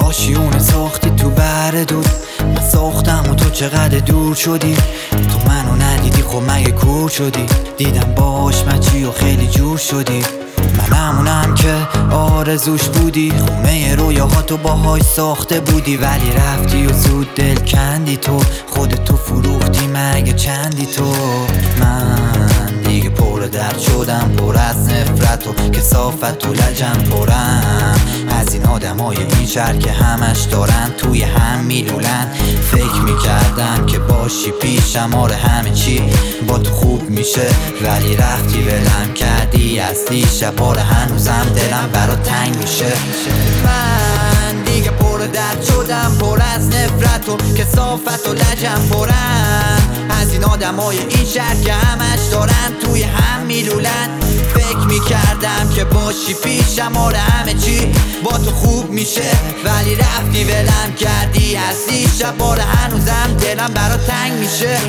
آشیونه ساختی تو بر دود، من ساختم و تو چقدر دور شدی. تو منو ندیدی خب مگه کور شدی؟ دیدم باش مچی و خیلی جور شدی. من همونم که آرزوش بودی، خونه رویاهاتو باهاش ساخته بودی. ولی رفتی و زود دل کندی، تو خودتو فروختی مگه چندی تو. من دیگه پر درد شدم، پر از نفرت و کثافت و لجم پرم از این آدمای این شهر که همش دارن توی هم میلولن. فکر میکردم که باشی پیشم، آره همه چی با تو خوب میشه، ولی رفتی ولم کردی از دیشب. آره هنوزم دلم برات تنگ میشه. من دیگه پر درد شدم، پر از نفرت و کثافت و لجم پرم از این آدمای این شهر که همش دارن توی هم میلولن. فکر میکردم که باشی پیشم، آره همه چی با تو خوب میشه، ولی رفتی ولم کردی از دیشب. آره هنوزم دلم برات تنگ میشه.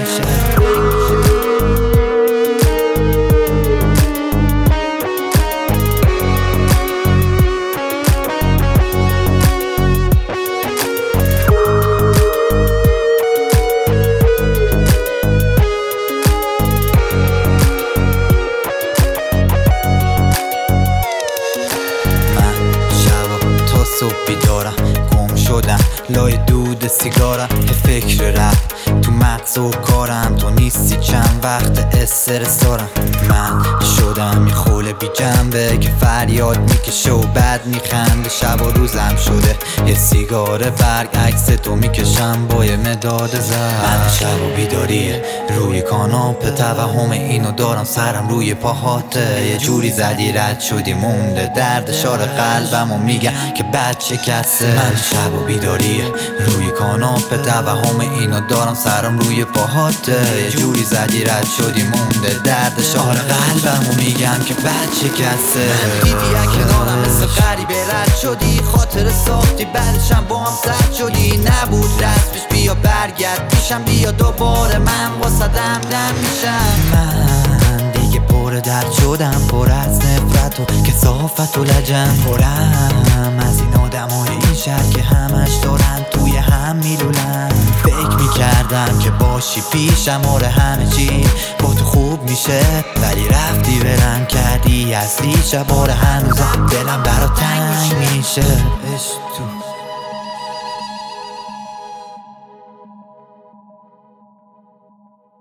صبح بیدارم، گم شدم لای دود سیگارم، به فکر رفت تو مغز و کارم. تو نیستی چند وقت استرس دارم. من شدم یه خوله بی جنبه که فریاد میکشه و بعد میخنده. شب و روزم شده یه سیگار برگ، عکس تو میکشم با یه مداد زرد. من شب و بیداریه روی کاناپه، توهم اینو دارم سرم روی پاهاته. یه جوری زدی رد شدی مونده درد شار قلبم و میگم که بد شکسته. من شب و بیداریه روی کاناپه، توهم اینو دارم سرم روی پاهاته. یه جوری زدی رد شدی مونده درد شار قلبم و میگم که بد شکسته. دیدی کنارم مثل غریبه رد شدی، خاطر ساختی بعدشم با هم سرد شدی. نبود رسمش بیا برگرد پیشم، بیا دوباره من واسدم دم میشم. من دیگه پر درد شدم، پر از نفرت و کثافت و لجم پرم از این آدمای این شهر که همش دارن توی هم میلولن. فکر میکردم که باشی پیشم، آره همه چی با تو خوب میشه، ولی رفتی ولم کردی از دیشب. آره هنوزم دلم برات تنگ میشه.